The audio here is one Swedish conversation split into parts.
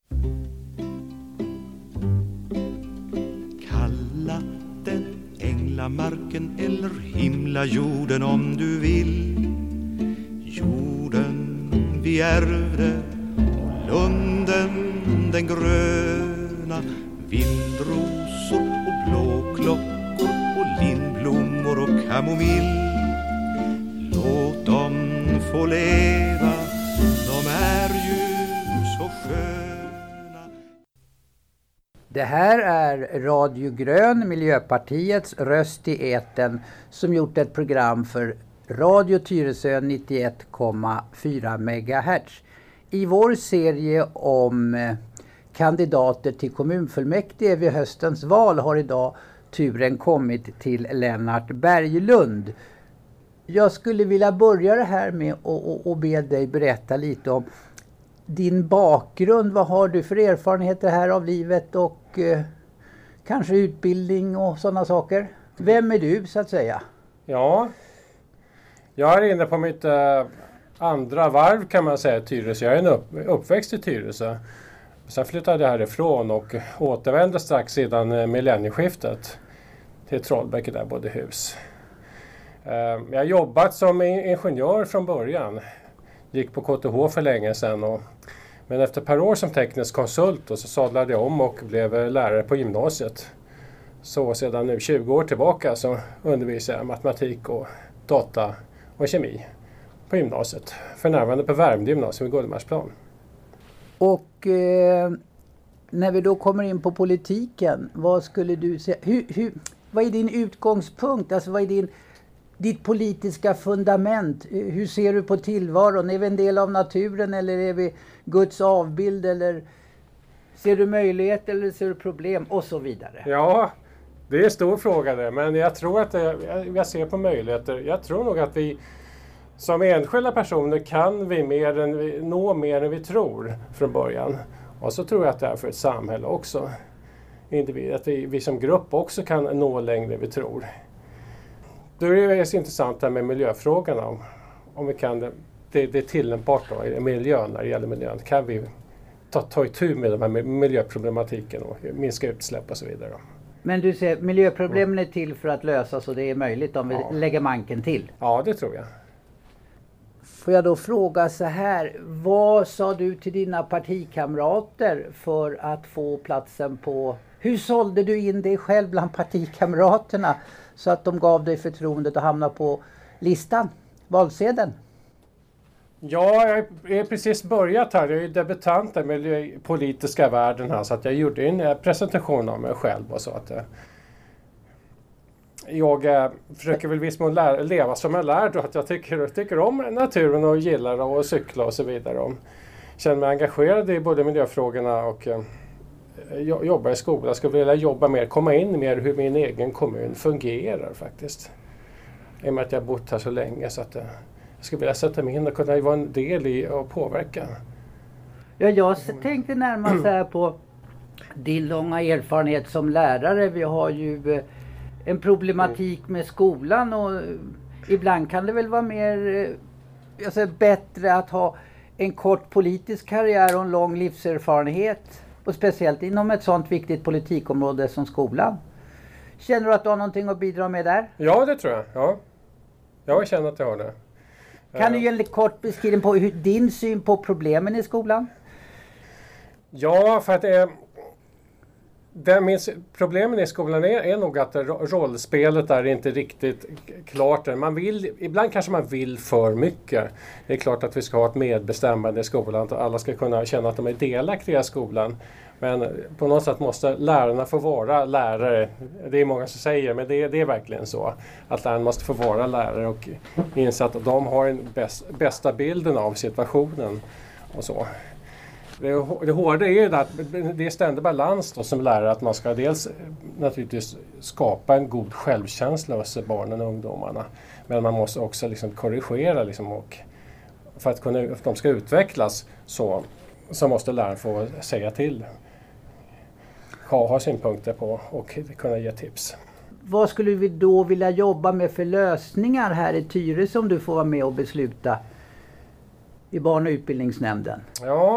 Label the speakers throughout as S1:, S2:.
S1: Kalla den änglamarken eller himla jorden om du vill. Jorden vi ärvde och lunden den gröna, vildrosor och blåklockor och lindblommor och kamomill. Låt dem få leva, de är ju så sköna.
S2: Det här är Radio Grön, Miljöpartiets röst i etern, som gjort ett program för Radio Tyresö 91,4 MHz. I vår serie om kandidater till kommunfullmäktige vid höstens val har idag turen kommit till Lennart Berglund. Jag skulle vilja börja det här med att be dig berätta lite om din bakgrund. Vad har du för erfarenheter här av livet och kanske utbildning och sådana saker? Vem är du så att säga?
S3: Ja, jag är inne på mitt andra varv kan man säga i Tyresö. Jag är uppväxt i Tyresö. Sen flyttade jag härifrån och återvände strax sedan millennieskiftet till Trollbäck där bodde hus. Jag har jobbat som ingenjör från början. Gick på KTH för länge sedan. Men efter ett par år som teknisk konsult så sadlade jag om och blev lärare på gymnasiet. Så sedan nu 20 år tillbaka så undervisar jag matematik och data och kemi på gymnasiet. För närvarande på Värmdö gymnasium i Gullmarsplan.
S2: Och när vi då kommer in på politiken, vad skulle du säga? Vad är din utgångspunkt? Alltså vad är ditt politiska fundament? Hur ser du på tillvaron? Är vi en del av naturen eller är vi Guds avbild? Eller ser du möjligheter eller ser du problem? Och så vidare.
S3: Ja, det är en stor fråga det. Men jag tror att jag ser på möjligheter. Jag tror nog att vi som enskilda personer kan nå mer än vi tror från början. Och så tror jag att det är för ett samhälle också. Att vi som grupp också kan nå längre än vi tror. Då är det så intressant här med miljöfrågorna. Om vi kan, det är tillämpbart då, i miljön, när det gäller miljön. Kan vi ta itu med de här miljöproblematiken och minska utsläpp och så vidare. Då.
S2: Men du säger miljöproblemen är till för att lösas och det är möjligt om vi lägger manken till.
S3: Ja, det tror jag.
S2: Får jag då fråga så här, vad sa du till dina partikamrater för att få platsen på... Hur sålde du in dig själv bland partikamraterna så att de gav dig förtroendet att hamna på listan, valsedeln?
S3: Ja, jag har precis börjat här. Jag är debutant med den politiska världen här så att jag gjorde en presentation av mig själv och så att... Jag försöker väl visst leva som jag lärd och att jag tycker om naturen och gillar att cykla och så vidare. Känner mig engagerad i både miljöfrågorna och jobbar i skolan. Jag skulle vilja jobba mer, komma in mer hur min egen kommun fungerar faktiskt. I och med att jag har bott här så länge så att jag skulle vilja sätta mig in och kunna vara en del i och påverka.
S2: Ja, jag tänkte närmast här på din långa erfarenhet som lärare. Vi har ju en problematik med skolan och ibland kan det väl vara mer bättre att ha en kort politisk karriär och en lång livserfarenhet. Och speciellt inom ett sånt viktigt politikområde som skolan. Känner du att du har någonting att bidra med där?
S3: Ja, det tror jag. Ja. Jag känner att jag har det.
S2: Kan du ge en kort beskrivning på din syn på problemen i skolan?
S3: Ja, för att problemen i skolan är nog att rollspelet är inte riktigt klart. Ibland kanske man vill för mycket. Det är klart att vi ska ha ett medbestämmande i skolan. Att alla ska kunna känna att de är delaktiga i skolan. Men på något sätt måste lärarna få vara lärare. Det är många som säger, men det är verkligen så. Att lärarna måste få vara lärare och inse att de har den bästa bilden av situationen och så. Det hårda är ju att det är ständig balans då som lärare att man ska dels naturligtvis skapa en god självkänsla hos barnen och ungdomarna. Men man måste också korrigera och för att de ska utvecklas så måste läraren få säga till. Ha synpunkter på och kunna ge tips.
S2: Vad skulle vi då vilja jobba med för lösningar här i Tyresö som du får vara med och besluta i barn- och utbildningsnämnden?
S3: Ja,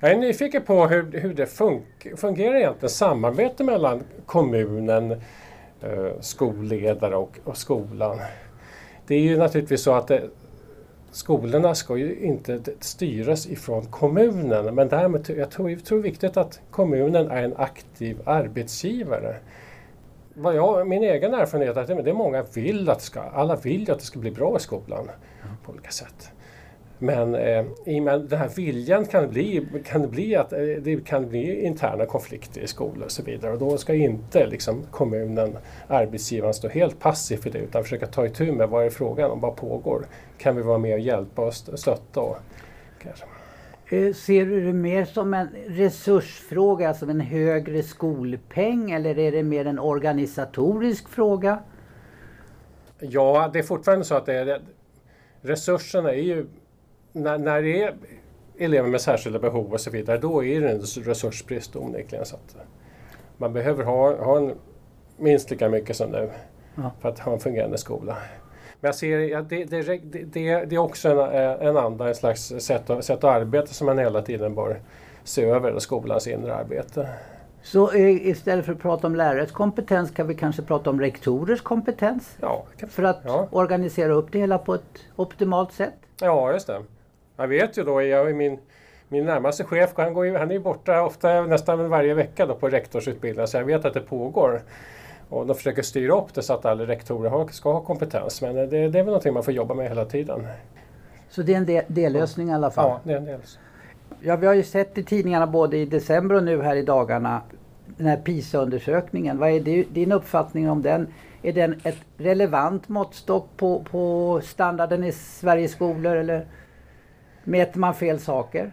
S3: Jag är nyfiken på hur det fungerar egentligen, samarbete mellan kommunen, skolledare och skolan. Det är ju naturligtvis så att skolorna ska ju inte styras ifrån kommunen, men därmed jag tror det är viktigt att kommunen är en aktiv arbetsgivare. Min egen erfarenhet är att det är många alla vill att det ska bli bra i skolan på olika sätt. Men i och med den här viljan kan det bli interna konflikter i skolor och så vidare. Och då ska inte kommunen, arbetsgivaren, stå helt passiv för det utan försöka ta itu med vad är frågan om, vad pågår. Kan vi vara med och hjälpa och stötta? Kanske.
S2: Ser du det mer som en resursfråga, som en högre skolpeng, eller är det mer en organisatorisk fråga?
S3: Ja, det är fortfarande så att resurserna är ju, när det är elever med särskilda behov och så vidare, då är det en resursbrist onekligen. Så att man behöver ha minst lika mycket som nu för att ha en fungerande skola. Men jag ser det är också en slags sätt att arbeta som man hela tiden bör se över skolans inre arbete.
S2: Så istället för att prata om lärares kompetens kan vi kanske prata om rektorers kompetens?
S3: Ja.
S2: För att organisera upp det hela på ett optimalt sätt?
S3: Ja, just det. Jag vet ju då, min närmaste chef, han är ju borta ofta nästan varje vecka då på rektorsutbildningen, så jag vet att det pågår. Och de försöker styra upp det så att alla rektorer ska ha kompetens. Men det är väl någonting man får jobba med hela tiden.
S2: Så det är en dellösning i alla fall?
S3: Ja, det är en dellösning.
S2: Ja, vi har ju sett i tidningarna både i december och nu här i dagarna den här PISA-undersökningen. Vad är din uppfattning om den? Är den ett relevant måttstock på standarden i Sveriges skolor, eller mäter man fel saker?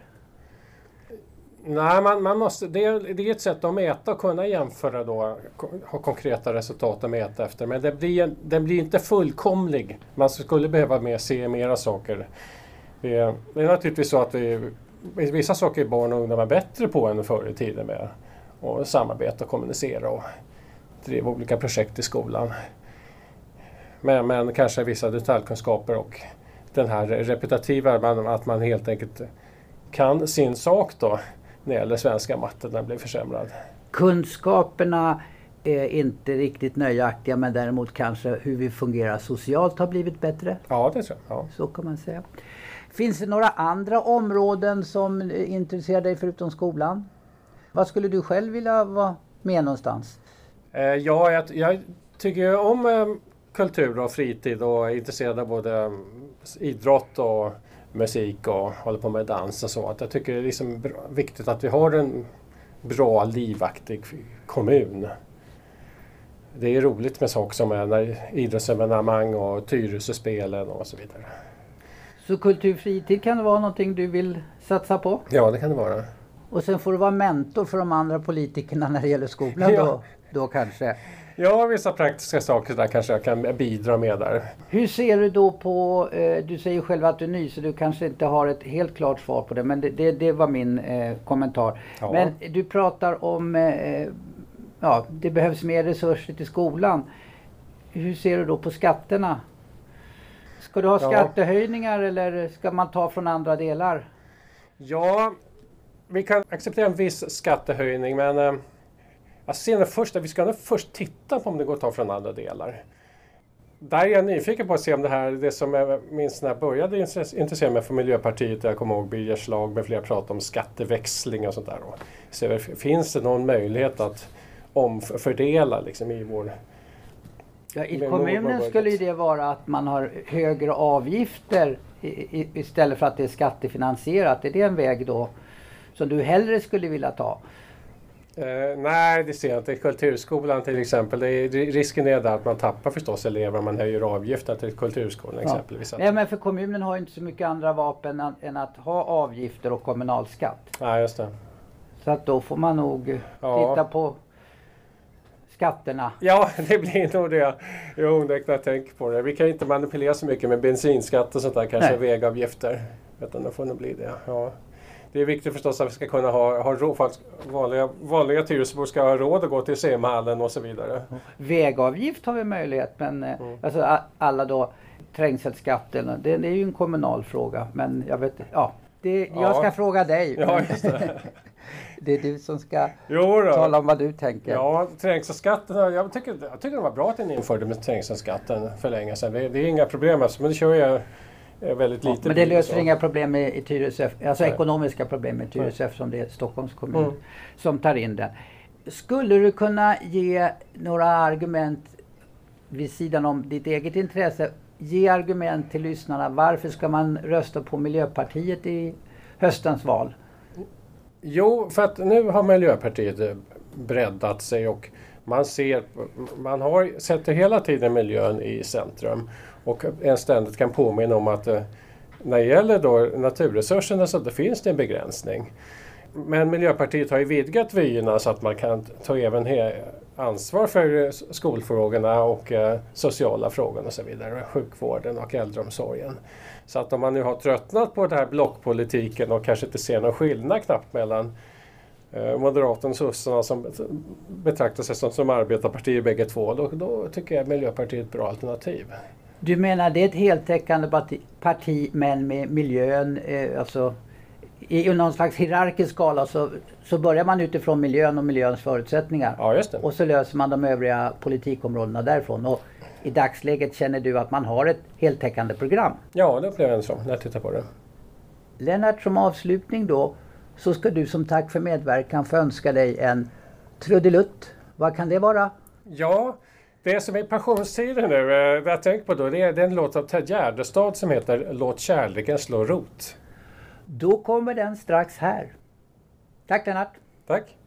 S3: Nej, man måste, det är ett sätt att mäta och kunna jämföra då, ha konkreta resultat att mäta efter. Men den blir inte fullkomlig. Man skulle behöva se mera saker. Det är naturligtvis så att vissa saker är barn och ungdomar bättre på än förr i tiden med att samarbeta och kommunicera och driva olika projekt i skolan. Men kanske vissa detaljkunskaper och den här repetitiva, att man helt enkelt kan sin sak då. När det gäller svenska matten, den blir försämrad.
S2: Kunskaperna är inte riktigt nöjaktiga, men däremot kanske hur vi fungerar socialt har blivit bättre?
S3: Ja, det tror jag. Ja.
S2: Så kan man säga. Finns det några andra områden som intresserar dig förutom skolan? Vad skulle du själv vilja vara med någonstans?
S3: Ja, jag tycker om kultur och fritid och är intresserad av både idrott och musik och håller på med dans och så. Att jag tycker det är liksom viktigt att vi har en bra, livaktig kommun. Det är roligt med saker som idrottsevenemang och Tyresöspelen och så vidare. Så
S2: kulturfritid kan det vara någonting du vill satsa på?
S3: Ja, det kan det vara.
S2: Och sen får du vara mentor för de andra politikerna när det gäller skolan då kanske?
S3: Ja, vissa praktiska saker där kanske jag kan bidra med där.
S2: Hur ser du då på, du säger själv att du är ny så du kanske inte har ett helt klart svar på det, men det var min kommentar. Ja. Men du pratar om, det behövs mer resurser till skolan. Hur ser du då på skatterna? Ska du ha skattehöjningar eller ska man ta från andra delar?
S3: Ja, vi kan acceptera en viss skattehöjning, men vi ska nog först titta på om det går att ta från andra delar. Där är jag nyfiken på att se om det som jag minns när jag började intressera mig för Miljöpartiet, jag kommer ihåg Birger Schlaug med flera prat om skatteväxling och sånt där. Så finns det någon möjlighet att omfördela i vår...
S2: Ja, i kommunen skulle ju det vara att man har högre avgifter istället för att det är skattefinansierat. Är det en väg då som du hellre skulle vilja ta?
S3: Nej, det ser jag inte. I kulturskolan till exempel, risken är där att man tappar förstås elever om man höjer avgiften till kulturskolan exempelvis.
S2: Nej, men för kommunen har ju inte så mycket andra vapen än att ha avgifter och kommunalskatt.
S3: Nej, just det.
S2: Så att då får man nog titta på skatterna.
S3: Ja, det blir nog det. Jag onekligen tänker på det. Vi kan inte manipulera så mycket med bensinskatt och sånt där, kanske vägavgifter. Utan det får nog bli det, ja. Det är viktigt förstås att vi ska kunna ha råd, vanliga Tyresöbor ska ha råd att gå till simhallen och så vidare.
S2: Vägavgift har vi möjlighet, men alla då trängselskatten, det är ju en kommunal fråga, men jag vet, Jag ska fråga dig.
S3: Ja, just det.
S2: Det är du som ska
S3: Jo då.
S2: tala om vad du tänker.
S3: Ja, trängselskatten. Jag tycker det var bra att den införde med trängselskatten för länge sedan. Det är inga problem, men det kör jag väldigt lite.
S2: Men det löser inga problem i Tyresö, alltså ekonomiska problem i Tyresö som det är Stockholms kommun som tar in den. Skulle du kunna ge några argument vid sidan om ditt eget intresse? Ge argument till lyssnarna. Varför ska man rösta på Miljöpartiet i höstens val?
S3: Jo, för att nu har Miljöpartiet breddat sig och man sätter hela tiden miljön i centrum och en ständigt kan påminna om att när det gäller då naturresurserna så det finns det en begränsning. Men Miljöpartiet har ju vidgat vyerna så att man kan ta även ansvar för skolfrågorna och sociala frågor och så vidare, sjukvården och äldreomsorgen. Så att om man nu har tröttnat på den här blockpolitiken och kanske inte ser någon skillnad knappt mellan Moderaterna och sossarna som betraktar sig som arbetarpartier bägge två, då tycker jag Miljöpartiet är ett bra alternativ.
S2: Du menar det är ett heltäckande parti men med miljön, alltså i någon slags hierarkisk skala så börjar man utifrån miljön och miljöns förutsättningar.
S3: Ja, just det.
S2: Och så löser man de övriga politikområdena därifrån. Och i dagsläget känner du att man har ett heltäckande program.
S3: Ja, det upplever jag så när jag tittar på det.
S2: Lennart, som avslutning då så ska du som tack för medverkan få önska dig en trudelutt. Vad kan det vara?
S3: Ja, det som är passionstiden nu, vad jag tänker på då, det är en låt av Ted Gärdestad som heter Låt kärleken slå rot.
S2: Då kommer den strax här. Tack Lennart.
S3: Tack.